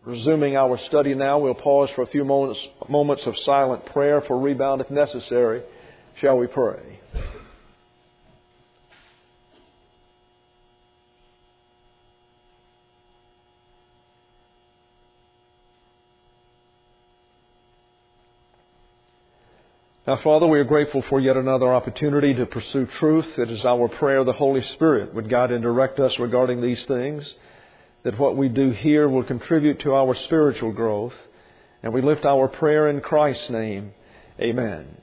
Resuming our study now, we'll pause for a few moments of silent prayer for rebound if necessary. Shall we pray? Now, Father, we are grateful for yet another opportunity to pursue truth. It is our prayer the Holy Spirit would guide and direct us regarding these things, that what we do here will contribute to our spiritual growth. And we lift our prayer in Christ's name. Amen.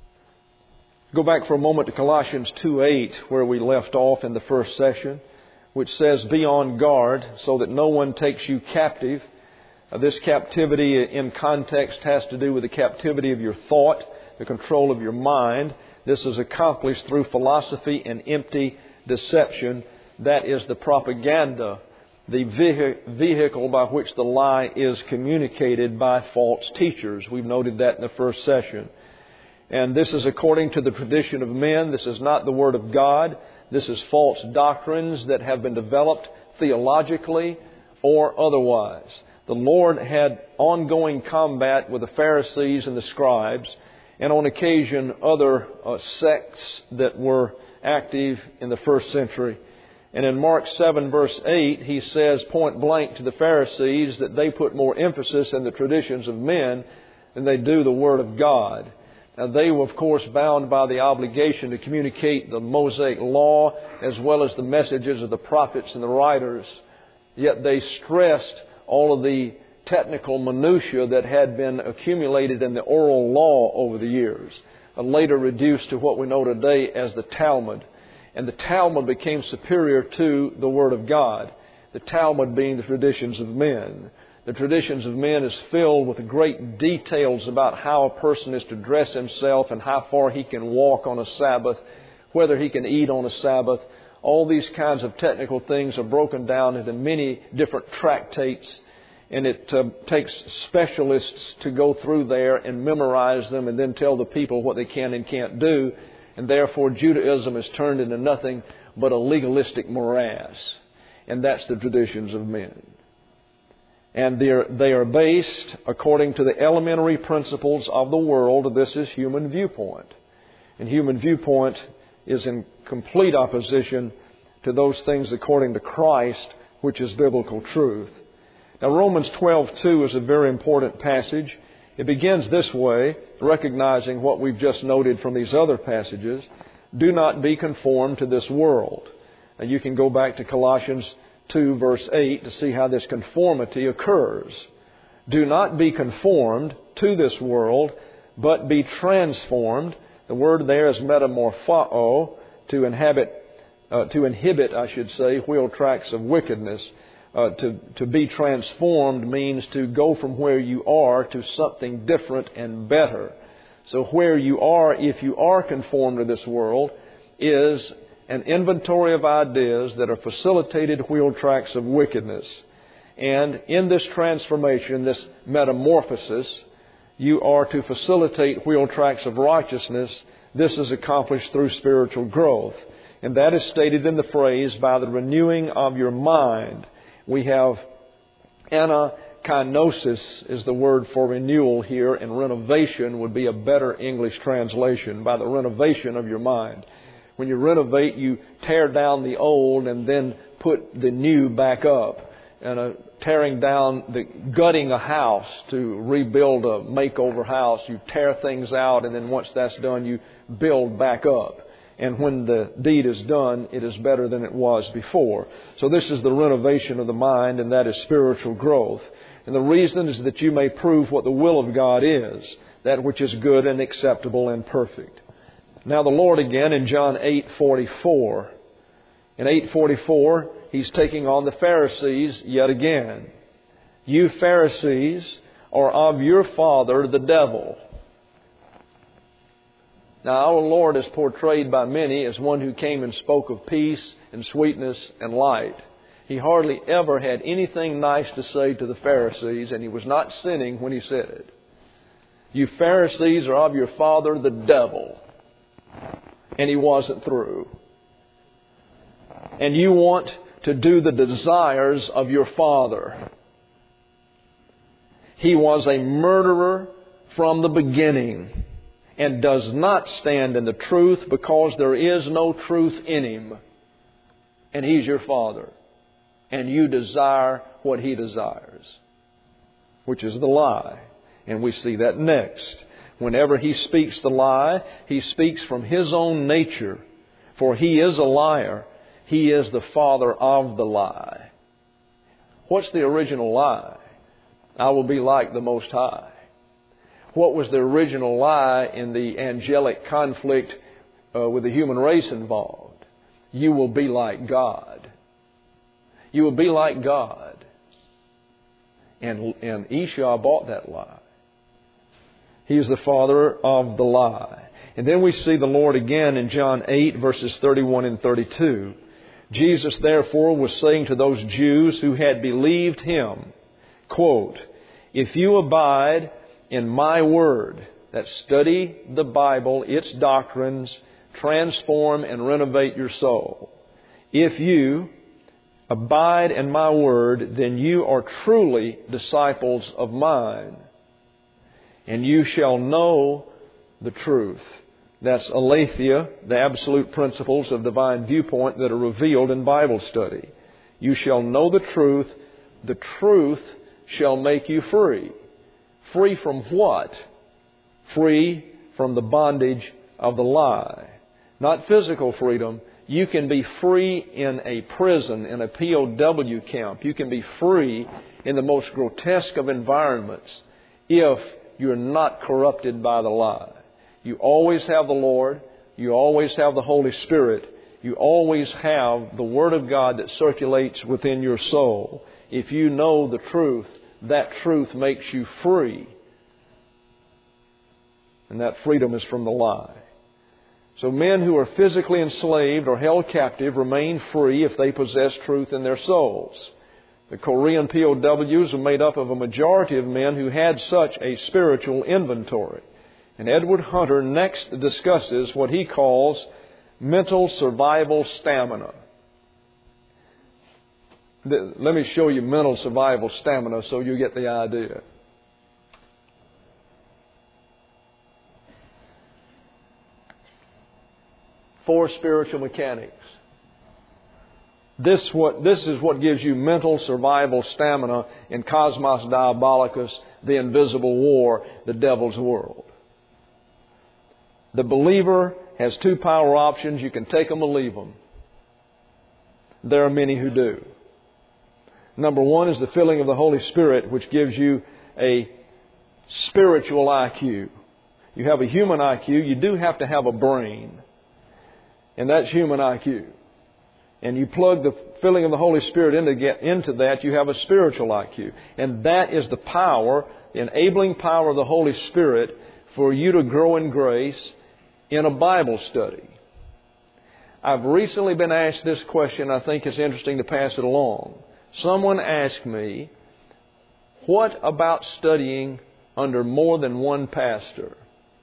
Go back for a moment to Colossians 2:8, where we left off in the first session, which says, "Be on guard so that no one takes you captive." This captivity in context has to do with the captivity of your thought, the control of your mind. This is accomplished through philosophy and empty deception. That is the propaganda, the vehicle by which the lie is communicated by false teachers. We've noted that in the first session. And this is according to the tradition of men. This is not the Word of God. This is false doctrines that have been developed theologically or otherwise. The Lord had ongoing combat with the Pharisees and the scribes, and on occasion other sects that were active in the first century. And in Mark 7 verse 8, he says point blank to the Pharisees that they put more emphasis in the traditions of men than they do the Word of God. Now, they were, of course, bound by the obligation to communicate the Mosaic Law as well as the messages of the prophets and the writers. Yet they stressed all of the technical minutiae that had been accumulated in the oral law over the years, and later reduced to what we know today as the Talmud. And the Talmud became superior to the Word of God, the Talmud being the traditions of men. The traditions of men is filled with great details about how a person is to dress himself and how far he can walk on a Sabbath, whether he can eat on a Sabbath. All these kinds of technical things are broken down into many different tractates. And it takes specialists to go through there and memorize them and then tell the people what they can and can't do. And therefore Judaism is turned into nothing but a legalistic morass. And that's the traditions of men. And they are based according to the elementary principles of the world. This is human viewpoint. And human viewpoint is in complete opposition to those things according to Christ, which is biblical truth. Now, Romans 12:2 is a very important passage. It begins this way, recognizing what we've just noted from these other passages. Do not be conformed to this world. Now, you can go back to Colossians 2 verse 8 to see how this conformity occurs. Do not be conformed to this world, but be transformed. The word there is metamorpho, to inhibit, wheel tracks of wickedness. To be transformed means to go from where you are to something different and better. So where you are, if you are conformed to this world, is an inventory of ideas that are facilitated wheel tracks of wickedness. And in this transformation, this metamorphosis, you are to facilitate wheel tracks of righteousness. This is accomplished through spiritual growth. And that is stated in the phrase, by the renewing of your mind. We have anakinosis is the word for renewal here, and renovation would be a better English translation, by the renovation of your mind. When you renovate, you tear down the old and then put the new back up. And gutting a house to rebuild a makeover house, you tear things out, and then once that's done, you build back up. And when the deed is done, it is better than it was before. So this is the renovation of the mind, and that is spiritual growth. And the reason is that you may prove what the will of God is, that which is good and acceptable and perfect. Now the Lord again in John 8:44. In 8:44, He's taking on the Pharisees yet again. You Pharisees are of your father, the devil. Now, our Lord is portrayed by many as one who came and spoke of peace and sweetness and light. He hardly ever had anything nice to say to the Pharisees, and He was not sinning when He said it. You Pharisees are of your father, the devil. And He wasn't through. And you want to do the desires of your father. He was a murderer from the beginning and does not stand in the truth because there is no truth in Him. And He's your Father. And you desire what He desires, which is the lie. And we see that next. Whenever He speaks the lie, He speaks from His own nature. For He is a liar. He is the father of the lie. What's the original lie? I will be like the Most High. What was the original lie in the angelic conflict with the human race involved? You will be like God. You will be like God. And Esau bought that lie. He is the father of the lie. And then we see the Lord again in John 8, verses 31 and 32. Jesus, therefore, was saying to those Jews who had believed Him, quote, "If you abide in my word," that study the Bible, its doctrines, transform and renovate your soul. "If you abide in my word, then you are truly disciples of mine, and you shall know the truth." That's aletheia, the absolute principles of divine viewpoint that are revealed in Bible study. You shall know the truth. The truth shall make you free. Free from what? Free from the bondage of the lie. Not physical freedom. You can be free in a prison, in a POW camp. You can be free in the most grotesque of environments if you're not corrupted by the lie. You always have the Lord. You always have the Holy Spirit. You always have the Word of God that circulates within your soul. If you know the truth, that truth makes you free. And that freedom is from the lie. So men who are physically enslaved or held captive remain free if they possess truth in their souls. The Korean POWs are made up of a majority of men who had such a spiritual inventory. And Edward Hunter next discusses what he calls mental survival stamina. Let me show you mental survival stamina so you get the idea. Four spiritual mechanics. This is what gives you mental survival stamina in Cosmos Diabolicus, the invisible war, the devil's world. The believer has two power options. You can take them or leave them. There are many who do. Number one is the filling of the Holy Spirit, which gives you a spiritual IQ. You have a human IQ. You do have to have a brain. And that's human IQ. And you plug the filling of the Holy Spirit into that, you have a spiritual IQ. And that is the power, the enabling power of the Holy Spirit for you to grow in grace in a Bible study. I've recently been asked this question. I think it's interesting to pass it along. Someone asked me, what about studying under more than one pastor?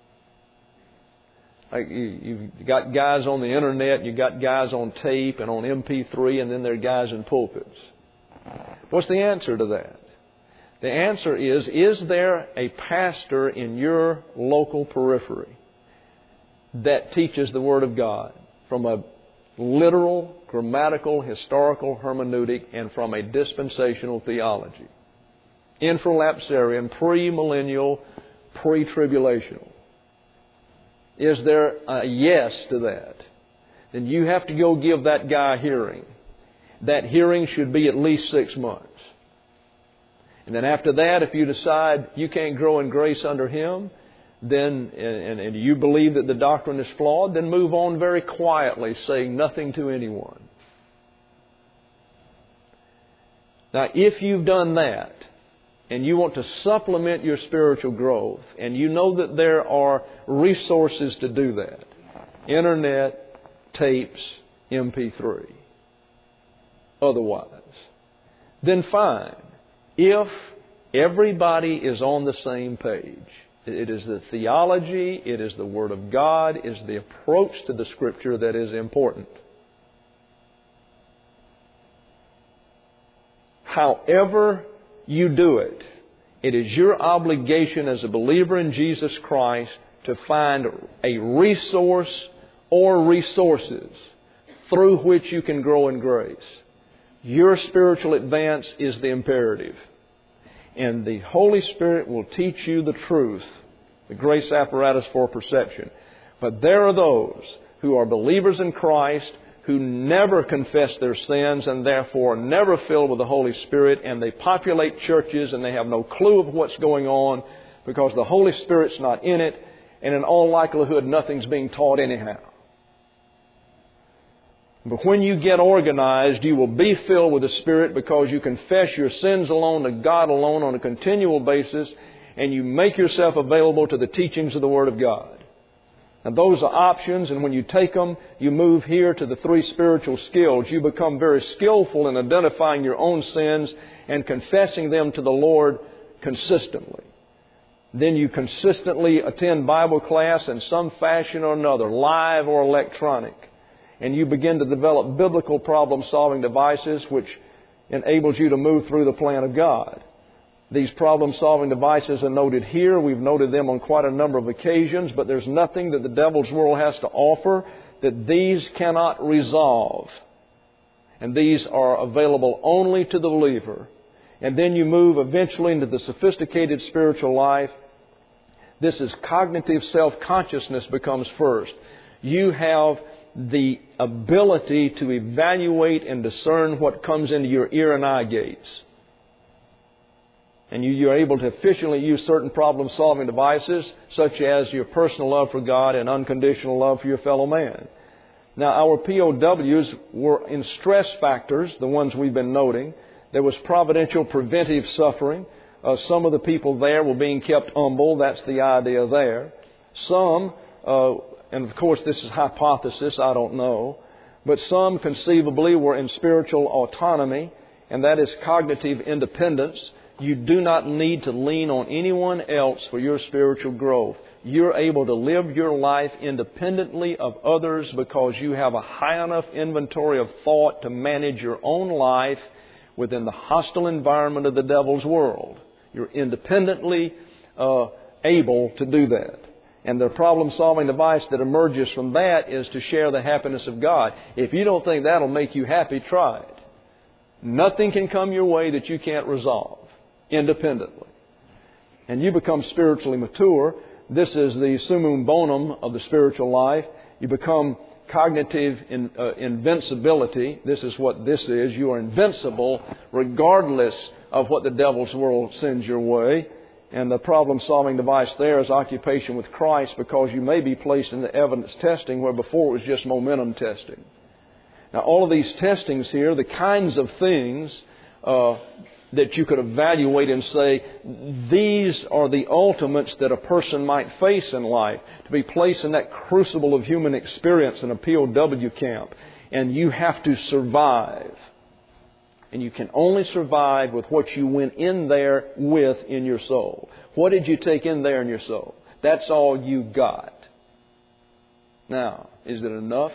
Like you've got guys on the internet, you've got guys on tape and on MP3, and then there are guys in pulpits. What's the answer to that? The answer is there a pastor in your local periphery that teaches the Word of God from a literal, grammatical, historical hermeneutic and from a dispensational theology? Infralapsarian, premillennial, pre-tribulational. Is there a yes to that? Then you have to go give that guy a hearing. That hearing should be at least 6 months. And then after that, if you decide you can't grow in grace under him, then and you believe that the doctrine is flawed, then move on very quietly, saying nothing to anyone. Now, if you've done that, and you want to supplement your spiritual growth, and you know that there are resources to do that, internet, tapes, MP3, otherwise, then fine. If everybody is on the same page, it is the theology, it is the Word of God, it is the approach to the Scripture that is important. However you do it, It is your obligation as a believer in Jesus Christ to find a resource or resources through which you can grow in grace. Your spiritual advance is the imperative. And the Holy Spirit will teach you the truth, the grace apparatus for perception. But there are those who are believers in Christ who never confess their sins and therefore never filled with the Holy Spirit, and they populate churches and they have no clue of what's going on because the Holy Spirit's not in it, and in all likelihood nothing's being taught anyhow. But when you get organized, you will be filled with the Spirit because you confess your sins alone to God alone on a continual basis, and you make yourself available to the teachings of the Word of God. And those are options, and when you take them, you move here to the 3 spiritual skills. You become very skillful in identifying your own sins and confessing them to the Lord consistently. Then you consistently attend Bible class in some fashion or another, live or electronic. And you begin to develop biblical problem-solving devices which enables you to move through the plan of God. These problem-solving devices are noted here. We've noted them on quite a number of occasions, but there's nothing that the devil's world has to offer that these cannot resolve. And these are available only to the believer. And then you move eventually into the sophisticated spiritual life. This is cognitive self-consciousness becomes first. You have the ability to evaluate and discern what comes into your ear and eye gates. And you're able to efficiently use certain problem-solving devices, such as your personal love for God and unconditional love for your fellow man. Now, our POWs were in stress factors, the ones we've been noting. There was providential preventive suffering. Some of the people there were being kept humble. That's the idea there. Some, and of course this is hypothesis, I don't know, but some conceivably were in spiritual autonomy, and that is cognitive independence. You do not need to lean on anyone else for your spiritual growth. You're able to live your life independently of others because you have a high enough inventory of thought to manage your own life within the hostile environment of the devil's world. You're independently able to do that. And the problem-solving device that emerges from that is to share the happiness of God. If you don't think that'll make you happy, try it. Nothing can come your way that you can't resolve independently. And you become spiritually mature. This is the summum bonum of the spiritual life. You become cognitive invincibility. This is what this is. You are invincible regardless of what the devil's world sends your way. And the problem-solving device there is occupation with Christ, because you may be placed in the evidence testing where before it was just momentum testing. Now, all of these testings here, the kinds of things that you could evaluate and say, these are the ultimates that a person might face in life, to be placed in that crucible of human experience in a POW camp. And you have to survive. And you can only survive with what you went in there with in your soul. What did you take in there in your soul? That's all you got. Now, is it enough?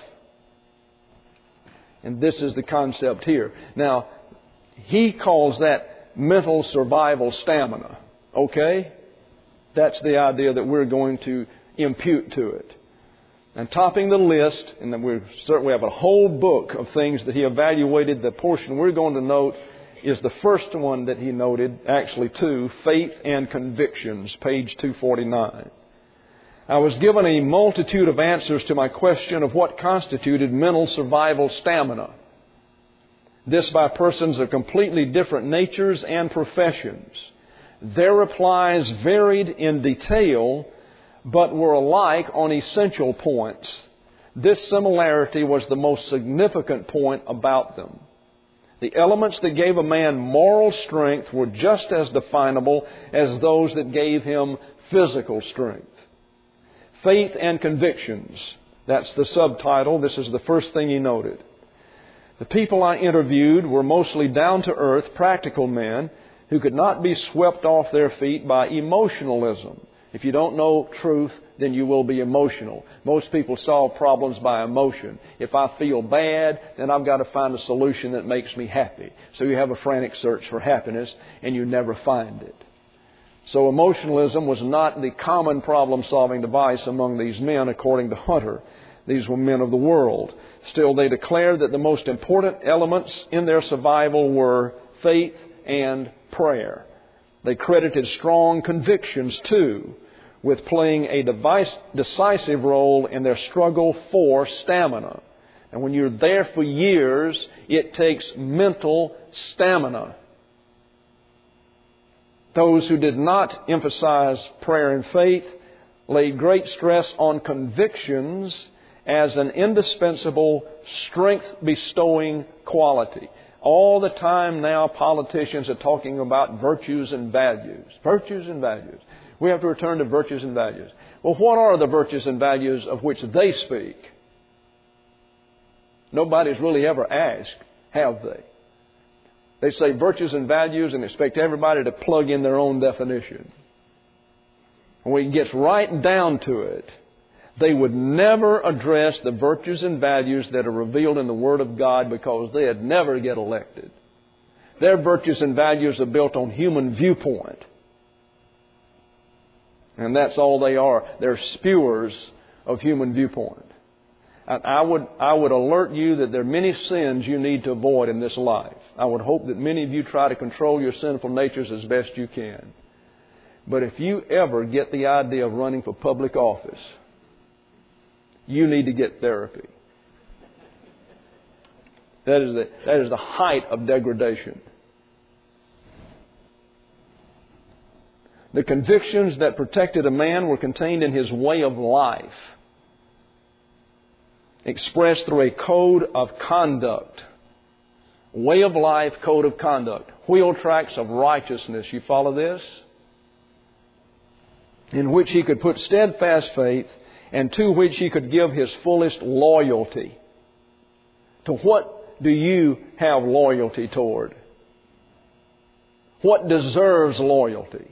And this is the concept here. Now, he calls that mental survival stamina. Okay? That's the idea that we're going to impute to it. And topping the list, and then we have a whole book of things that he evaluated. The portion we're going to note is the first one that he noted, actually two, faith and convictions, page 249. I was given a multitude of answers to my question of what constituted mental survival stamina. This by persons of completely different natures and professions. Their replies varied in detail, but were alike on essential points. This similarity was the most significant point about them. The elements that gave a man moral strength were just as definable as those that gave him physical strength. Faith and convictions. That's the subtitle. This is the first thing he noted. The people I interviewed were mostly down-to-earth, practical men who could not be swept off their feet by emotionalism. If you don't know truth, then you will be emotional. Most people solve problems by emotion. If I feel bad, then I've got to find a solution that makes me happy. So you have a frantic search for happiness, and you never find it. So emotionalism was not the common problem-solving device among these men, according to Hunter. These were men of the world. Still, they declared that the most important elements in their survival were faith and prayer. They credited strong convictions, too, with playing a decisive role in their struggle for stamina. And when you're there for years, it takes mental stamina. Those who did not emphasize prayer and faith laid great stress on convictions as an indispensable strength-bestowing quality. All the time now, politicians are talking about virtues and values. Virtues and values. We have to return to virtues and values. Well, what are the virtues and values of which they speak? Nobody's really ever asked, have they? They say virtues and values and expect everybody to plug in their own definition. When it gets right down to it, they would never address the virtues and values that are revealed in the Word of God because they'd never get elected. Their virtues and values are built on human viewpoint. And that's all they are. They're spewers of human viewpoint. And I would alert you that there are many sins you need to avoid in this life. I would hope that many of you try to control your sinful natures as best you can. But if you ever get the idea of running for public office, you need to get therapy. That is the height of degradation. The convictions that protected a man were contained in his way of life, expressed through a code of conduct. Way of life, code of conduct. Wheel tracks of righteousness. You follow this? In which he could put steadfast faith and to which he could give his fullest loyalty. To what do you have loyalty toward? What deserves loyalty?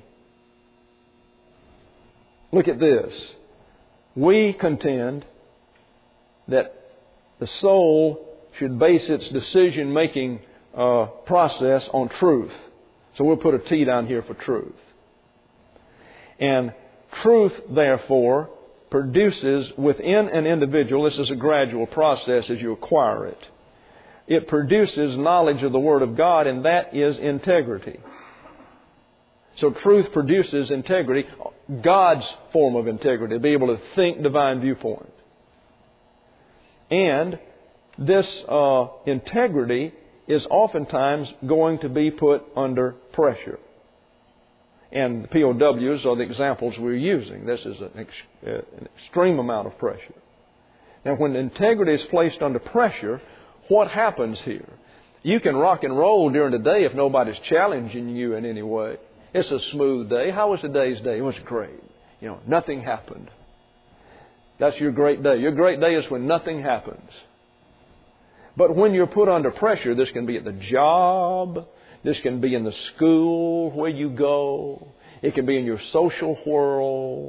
Look at this. We contend that the soul should base its decision-making process on truth. So we'll put a T down here for truth. And truth, therefore, produces within an individual, this is a gradual process as you acquire it, it produces knowledge of the Word of God, and that is integrity. So truth produces integrity, God's form of integrity, to be able to think divine viewpoint. And this integrity is oftentimes going to be put under pressure. And the POWs are the examples we're using. This is an extreme amount of pressure. Now, when integrity is placed under pressure, what happens here? You can rock and roll during the day if nobody's challenging you in any way. It's a smooth day. How was today's day? It was great. Nothing happened. That's your great day. Your great day is when nothing happens. But when you're put under pressure, this can be at the job, this can be in the school where you go, it can be in your social whirl.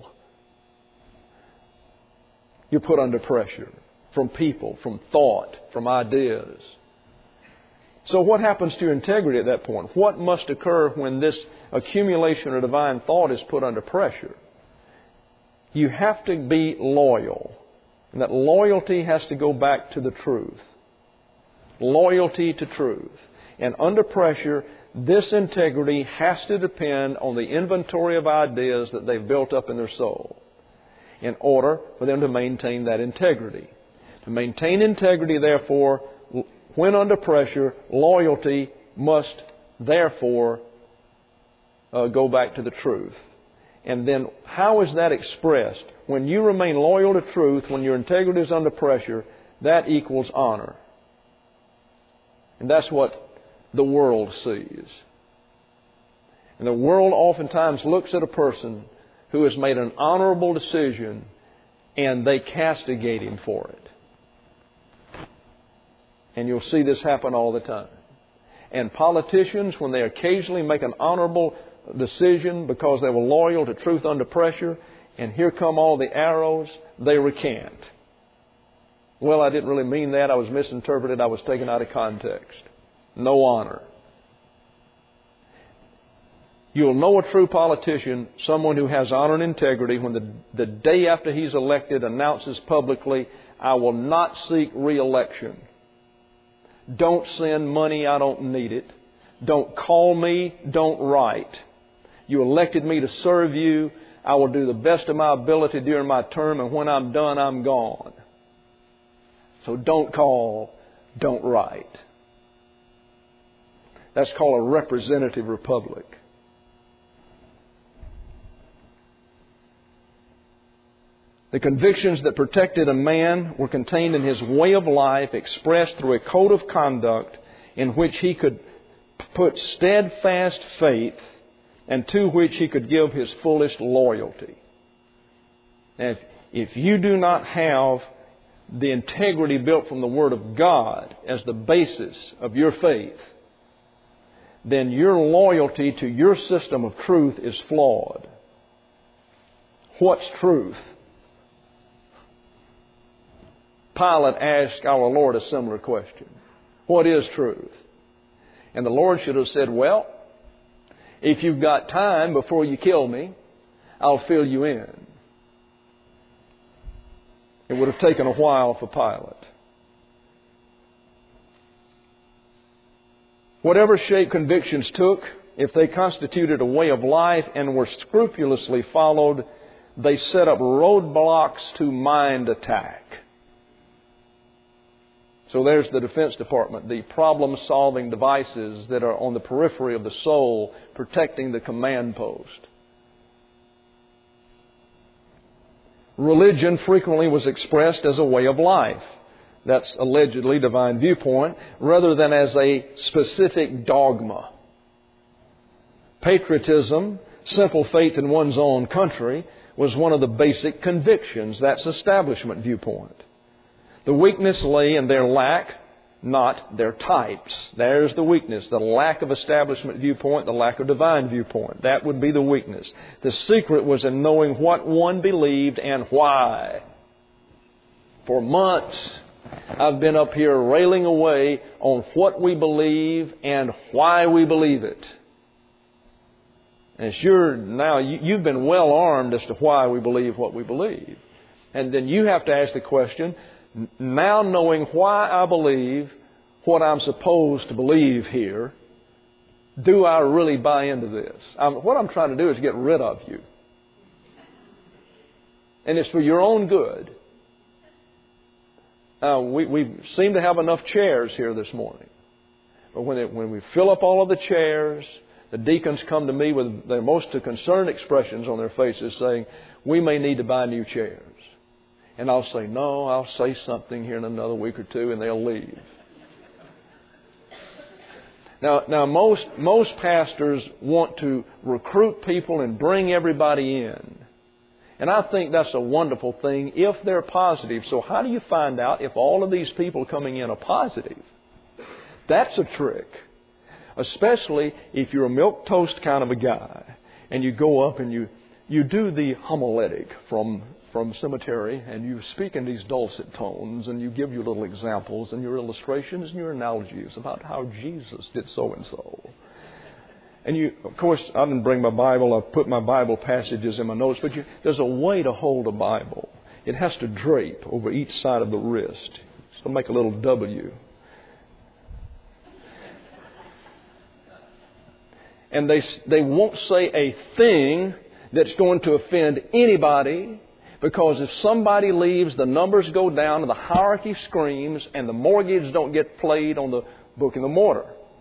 You're put under pressure from people, from thought, from ideas. So what happens to your integrity at that point? What must occur when this accumulation of divine thought is put under pressure? You have to be loyal. And that loyalty has to go back to the truth. Loyalty to truth. And under pressure, this integrity has to depend on the inventory of ideas that they've built up in their soul in order for them to maintain that integrity. To maintain integrity, therefore, when under pressure, loyalty must therefore go back to the truth. And then how is that expressed? When you remain loyal to truth, when your integrity is under pressure, that equals honor. And that's what the world sees. And the world oftentimes looks at a person who has made an honorable decision and they castigate him for it. And you'll see this happen all the time. And politicians, when they occasionally make an honorable decision because they were loyal to truth under pressure, and here come all the arrows, they recant. Well, I didn't really mean that. I was misinterpreted. I was taken out of context. No honor. You'll know a true politician, someone who has honor and integrity, when the day after he's elected announces publicly, I will not seek re-election. Don't send money, I don't need it. Don't call me, don't write. You elected me to serve you. I will do the best of my ability during my term, and when I'm done, I'm gone. So don't call, don't write. That's called a representative republic. The convictions that protected a man were contained in his way of life, expressed through a code of conduct in which he could put steadfast faith and to which he could give his fullest loyalty. And if you do not have the integrity built from the Word of God as the basis of your faith, then your loyalty to your system of truth is flawed. What's truth? Pilate asked our Lord a similar question. What is truth? And the Lord should have said, well, if you've got time before you kill me, I'll fill you in. It would have taken a while for Pilate. Whatever shape convictions took, if they constituted a way of life and were scrupulously followed, they set up roadblocks to mind attack. So there's the Defense Department, the problem-solving devices that are on the periphery of the soul, protecting the command post. Religion frequently was expressed as a way of life. That's allegedly divine viewpoint, rather than as a specific dogma. Patriotism, simple faith in one's own country, was one of the basic convictions. That's establishment viewpoint. The weakness lay in their lack, not their types. There's the weakness. The lack of establishment viewpoint, the lack of divine viewpoint. That would be the weakness. The secret was in knowing what one believed and why. For months, I've been up here railing away on what we believe and why we believe it. And sure, now you've been well armed as to why we believe what we believe. And then you have to ask the question, now knowing why I believe what I'm supposed to believe here, do I really buy into this? What I'm trying to do is get rid of you. And it's for your own good. We seem to have enough chairs here this morning. But when we fill up all of the chairs, the deacons come to me with their most concerned expressions on their faces saying, we may need to buy new chairs. And I'll say, no, I'll say something here in another week or two, and they'll leave. Now most pastors want to recruit people and bring everybody in. And I think that's a wonderful thing if they're positive. So how do you find out if all of these people coming in are positive? That's a trick. Especially if you're a milquetoast kind of a guy and you go up and you do the homiletic from cemetery and you speak in these dulcet tones and you give your little examples and your illustrations and your analogies about how Jesus did so and so. And of course, I didn't bring my Bible. I've put my Bible passages in my notes, but there's a way to hold a Bible. It has to drape over each side of the wrist. So make a little W. And they won't say a thing that's going to offend anybody, because if somebody leaves, the numbers go down and the hierarchy screams and the mortgage don't get played on the brick and mortar.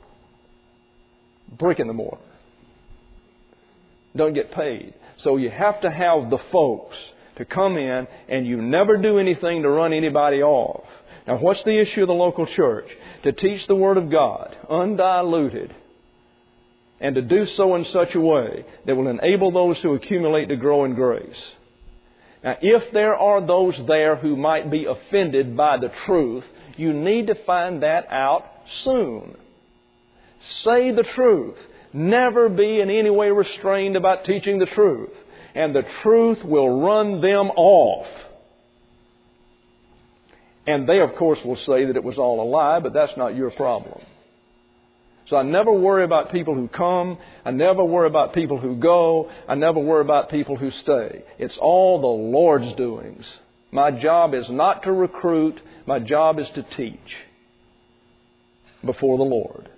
Don't get paid. So you have to have the folks to come in, and you never do anything to run anybody off. Now, what's the issue of the local church? To teach the Word of God, undiluted, and to do so in such a way that will enable those who accumulate to grow in grace. Now, if there are those there who might be offended by the truth, you need to find that out soon. Say the truth. Never be in any way restrained about teaching the truth. And the truth will run them off. And they, of course, will say that it was all a lie, but that's not your problem. So I never worry about people who come. I never worry about people who go. I never worry about people who stay. It's all the Lord's doings. My job is not to recruit. My job is to teach before the Lord.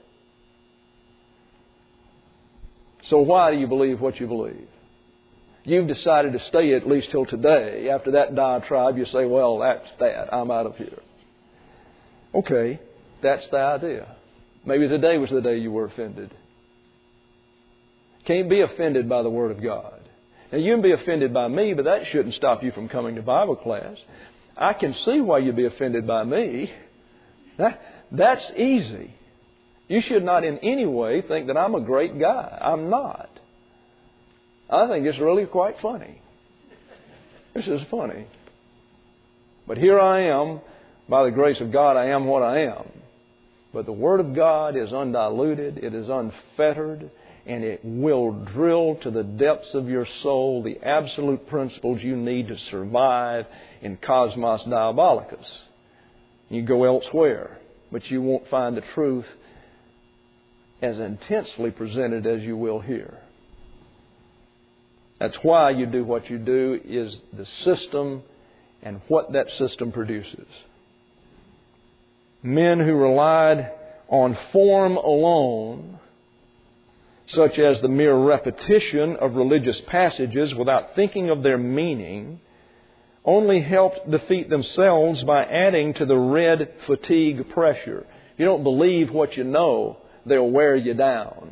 So why do you believe what you believe? You've decided to stay at least till today. After that diatribe, you say, well, that's that. I'm out of here. Okay, that's the idea. Maybe today was the day you were offended. Can't be offended by the Word of God. Now, you can be offended by me, but that shouldn't stop you from coming to Bible class. I can see why you'd be offended by me. That's easy. You should not in any way think that I'm a great guy. I'm not. I think it's really quite funny. This is funny. But here I am. By the grace of God, I am what I am. But the Word of God is undiluted. It is unfettered. And it will drill to the depths of your soul the absolute principles you need to survive in Cosmos Diabolicus. You go elsewhere, but you won't find the truth as intensely presented as you will here. That's why you do what you do, is the system and what that system produces. Men who relied on form alone, such as the mere repetition of religious passages without thinking of their meaning, only helped defeat themselves by adding to the red fatigue pressure. If you don't believe what you know, they'll wear you down.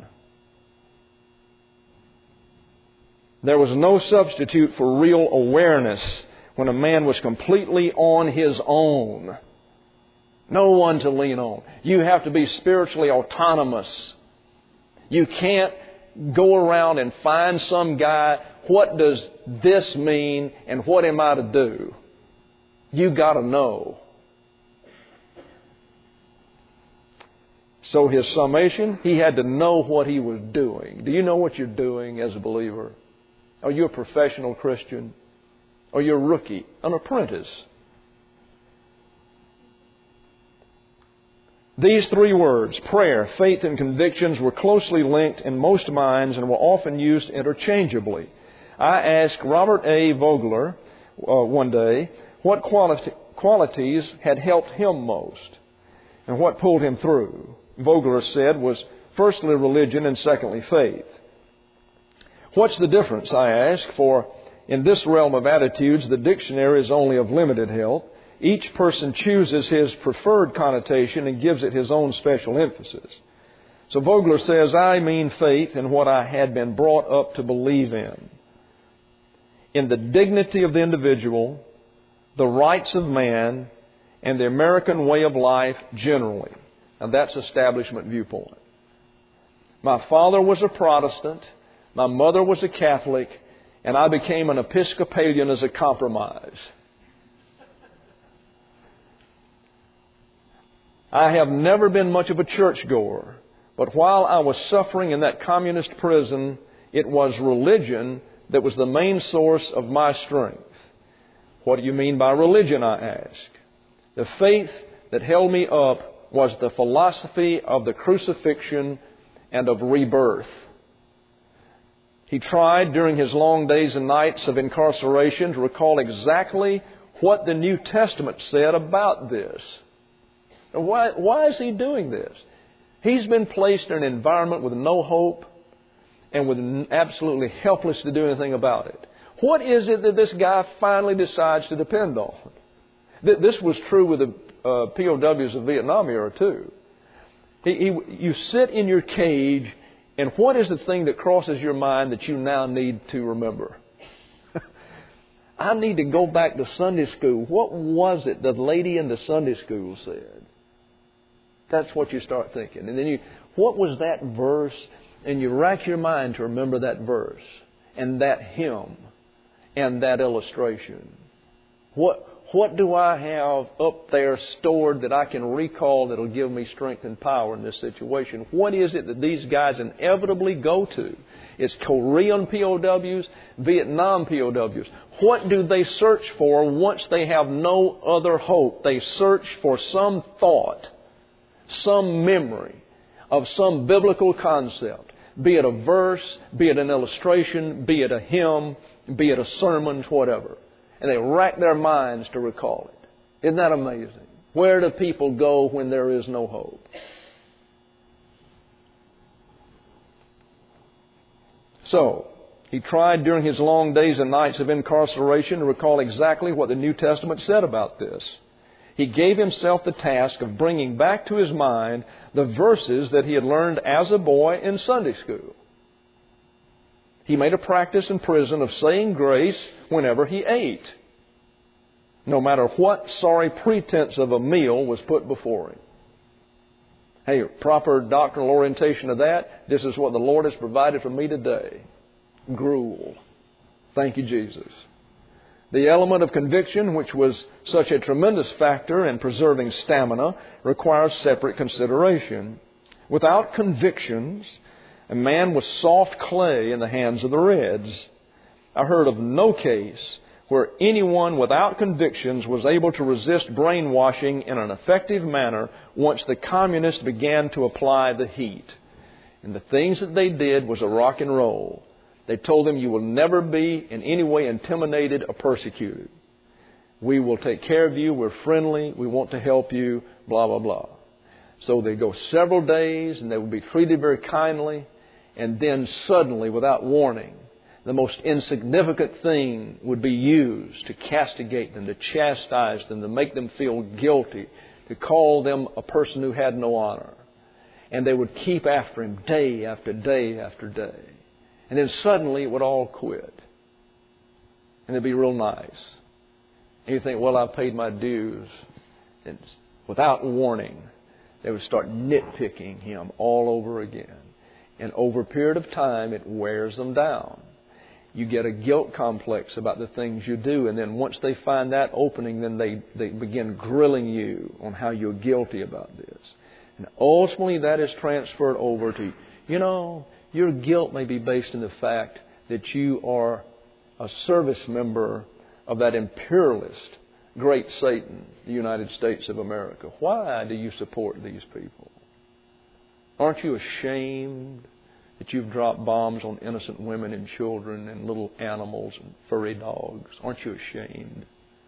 There was no substitute for real awareness when a man was completely on his own. No one to lean on. You have to be spiritually autonomous. You can't go around and find some guy, what does this mean and what am I to do? You got to know. So his summation, he had to know what he was doing. Do you know what you're doing as a believer? Are you a professional Christian? Are you a rookie, an apprentice? These three words, prayer, faith, and convictions, were closely linked in most minds and were often used interchangeably. I asked Robert A. Vogler one day what qualities had helped him most and what pulled him through. Vogler said was firstly religion and secondly faith. What's the difference, I asked, for in this realm of attitudes the dictionary is only of limited help. Each person chooses his preferred connotation and gives it his own special emphasis. So Vogler says, I mean faith in what I had been brought up to believe in the dignity of the individual, the rights of man, and the American way of life generally. And that's establishment viewpoint. My father was a Protestant, my mother was a Catholic, and I became an Episcopalian as a compromise. I have never been much of a churchgoer, but while I was suffering in that communist prison, it was religion that was the main source of my strength. What do you mean by religion, I asked. The faith that held me up was the philosophy of the crucifixion and of rebirth. He tried during his long days and nights of incarceration to recall exactly what the New Testament said about this. Why is he doing this? He's been placed in an environment with no hope and with absolutely helpless to do anything about it. What is it that this guy finally decides to depend on? This was true with the POWs of Vietnam era too. You sit in your cage, and what is the thing that crosses your mind that you now need to remember? I need to go back to Sunday school. What was it the lady in the Sunday school said? That's what you start thinking. And then what was that verse? And you rack your mind to remember that verse and that hymn and that illustration. What do I have up there stored that I can recall that will give me strength and power in this situation? What is it that these guys inevitably go to? It's Korean POWs, Vietnam POWs. What do they search for once they have no other hope? They search for some thought, some memory of some biblical concept, be it a verse, be it an illustration, be it a hymn, be it a sermon, whatever. And they rack their minds to recall it. Isn't that amazing? Where do people go when there is no hope? So, he tried during his long days and nights of incarceration to recall exactly what the New Testament said about this. He gave himself the task of bringing back to his mind the verses that he had learned as a boy in Sunday school. He made a practice in prison of saying grace whenever he ate, no matter what sorry pretense of a meal was put before him. Hey, proper doctrinal orientation of that, this is what the Lord has provided for me today. Gruel. Thank you, Jesus. The element of conviction, which was such a tremendous factor in preserving stamina, requires separate consideration. Without convictions, a man was soft clay in the hands of the Reds. I heard of no case where anyone without convictions was able to resist brainwashing in an effective manner once the communists began to apply the heat. And the things that they did was a rock and roll. They told them, you will never be in any way intimidated or persecuted. We will take care of you. We're friendly. We want to help you. Blah, blah, blah. So they go several days and they will be treated very kindly. And then suddenly, without warning, the most insignificant thing would be used to castigate them, to chastise them, to make them feel guilty, to call them a person who had no honor. And they would keep after him day after day after day. And then suddenly it would all quit. And it'd be real nice. And you think, well, I've paid my dues. And without warning, they would start nitpicking him all over again. And over a period of time, it wears them down. You get a guilt complex about the things you do. And then once they find that opening, then they begin grilling you on how you're guilty about this. And ultimately that is transferred over to, your guilt may be based in the fact that you are a service member of that imperialist, great Satan, the United States of America. Why do you support these people? Aren't you ashamed that you've dropped bombs on innocent women and children and little animals and furry dogs? Aren't you ashamed?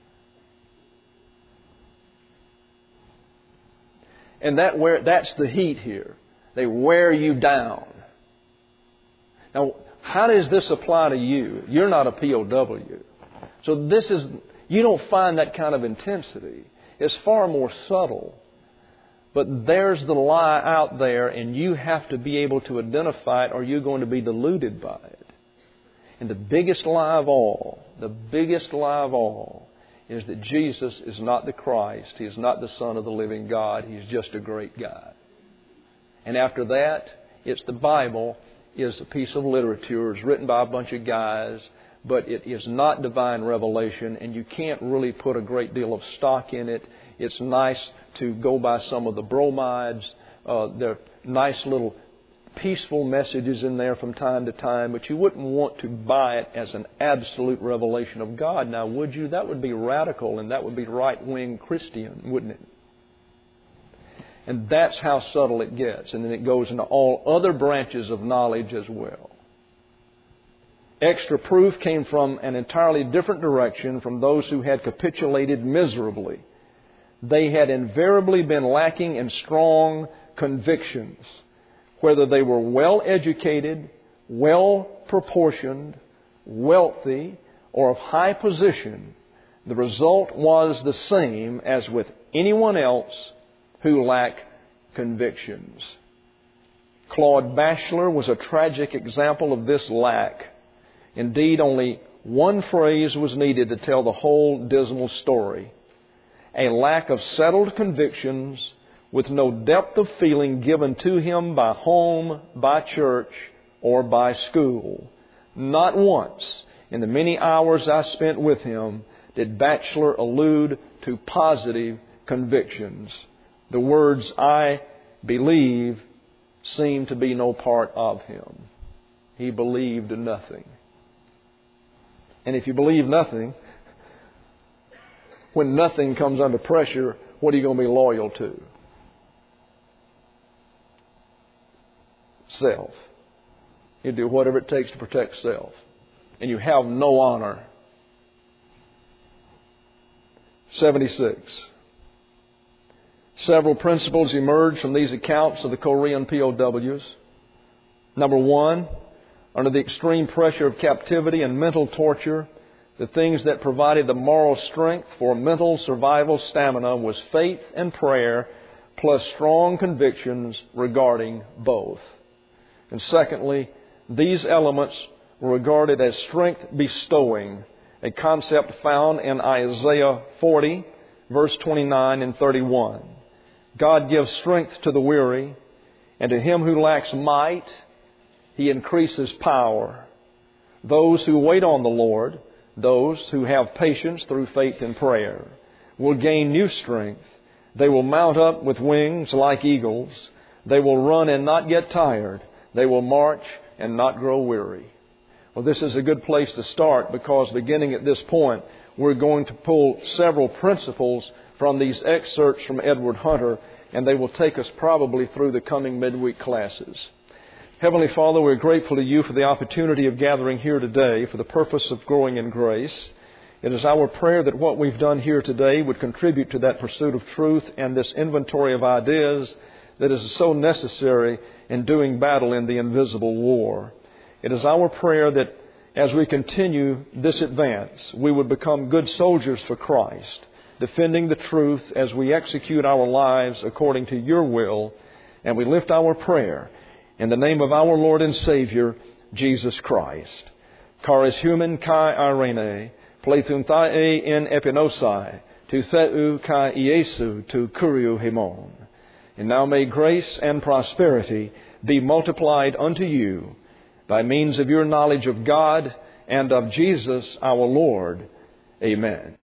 And that's the heat here. They wear you down. Now, how does this apply to you? You're not a POW. So you don't find that kind of intensity. It's far more subtle. But there's the lie out there, and you have to be able to identify it or you're going to be deluded by it. And the biggest lie of all is that Jesus is not the Christ. He is not the Son of the living God. He's just a great guy. And after that, it's the Bible is a piece of literature. It's written by a bunch of guys, but it is not divine revelation, and you can't really put a great deal of stock in it. It's nice to go by some of the bromides. There are nice little peaceful messages in there from time to time, but you wouldn't want to buy it as an absolute revelation of God. Now, would you? That would be radical, and that would be right-wing Christian, wouldn't it? And that's how subtle it gets. And then it goes into all other branches of knowledge as well. Extra proof came from an entirely different direction from those who had capitulated miserably. They had invariably been lacking in strong convictions, whether they were well educated, well proportioned, wealthy, or of high position. The result was the same as with anyone else who lack convictions. Claude Batchelor was a tragic example of this lack. Indeed, only one phrase was needed to tell the whole dismal story. A lack of settled convictions with no depth of feeling given to him by home, by church, or by school. Not once in the many hours I spent with him did Batchelor allude to positive convictions. The words, I believe, seemed to be no part of him. He believed nothing. And if you believe nothing, when nothing comes under pressure, what are you going to be loyal to? self. You do whatever it takes to protect self. And you have no honor. 76. Several principles emerge from these accounts of the Korean POWs. Number one, under the extreme pressure of captivity and mental torture, the things that provided the moral strength for mental survival stamina was faith and prayer, plus strong convictions regarding both. And secondly, these elements were regarded as strength bestowing, a concept found in Isaiah 40, verse 29 and 31. God gives strength to the weary, and to him who lacks might, He increases power. Those who wait on the Lord, those who have patience through faith and prayer, will gain new strength. They will mount up with wings like eagles. They will run and not get tired. They will march and not grow weary. Well, this is a good place to start, because beginning at this point, we're going to pull several principles from these excerpts from Edward Hunter, and they will take us probably through the coming midweek classes. Heavenly Father, we're grateful to You for the opportunity of gathering here today for the purpose of growing in grace. It is our prayer that what we've done here today would contribute to that pursuit of truth and this inventory of ideas that is so necessary in doing battle in the invisible war. It is our prayer that as we continue this advance, we would become good soldiers for Christ, defending the truth as we execute our lives according to Your will, and we lift our prayer in the name of our Lord and Savior, Jesus Christ. Charis human kai irene, pleithun thae in epinosai, tu theu kai Iesu tu kuriou himon. And now may grace and prosperity be multiplied unto you by means of your knowledge of God and of Jesus our Lord. Amen.